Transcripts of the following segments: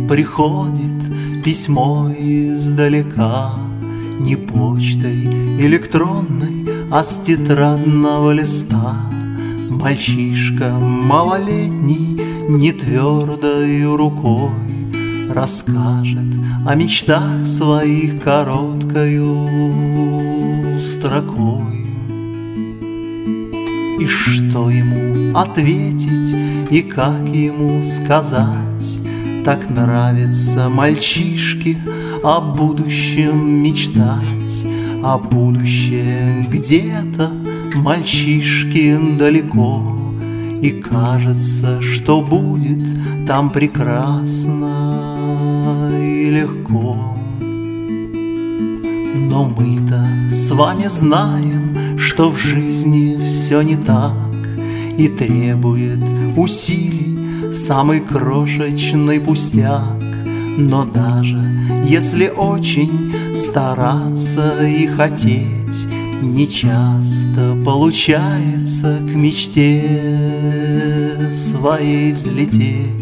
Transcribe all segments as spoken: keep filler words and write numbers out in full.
приходит письмо издалека, не почтой электронной, а с тетрадного листа. Мальчишка малолетний нетвердой рукой расскажет о мечтах своих короткою строкой. И что ему ответить, и как ему сказать? Так нравится мальчишке о будущем мечтать, а будущее где-то мальчишке далеко, и кажется, что будет там прекрасно и легко. Но мы-то с вами знаем, что в жизни все не так, и требует усилий самый крошечный пустяк. Но даже если очень стараться и хотеть, нечасто получается к мечте своей взлететь.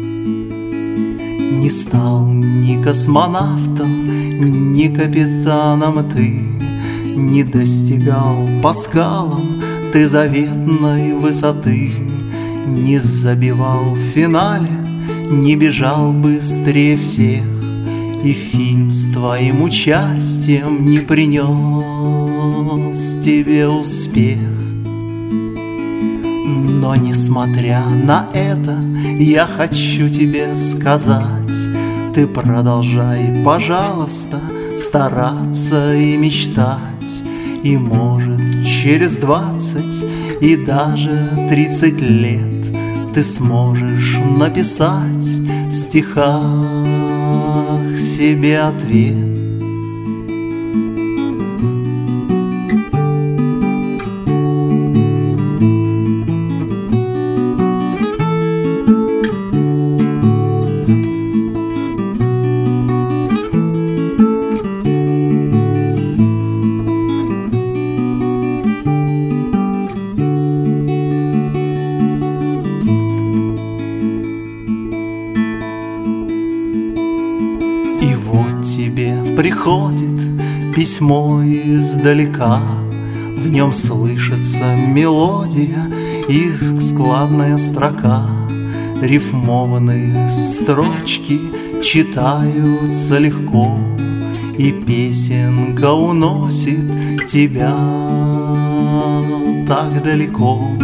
Не стал ни космонавтом, ни капитаном ты, не достигал по скалам ты заветной высоты, не забивал в финале, не бежал быстрее всех, и фильм с твоим участием не принес тебе успех. Но несмотря на это, я хочу тебе сказать: ты продолжай, пожалуйста, стараться и мечтать, и может через двадцать и даже тридцать лет ты сможешь написать в стихах себе ответ. И вот тебе приходит письмо издалека, в нем слышится мелодия, их складная строка, рифмованные строчки читаются легко, и песенка уносит тебя так далеко.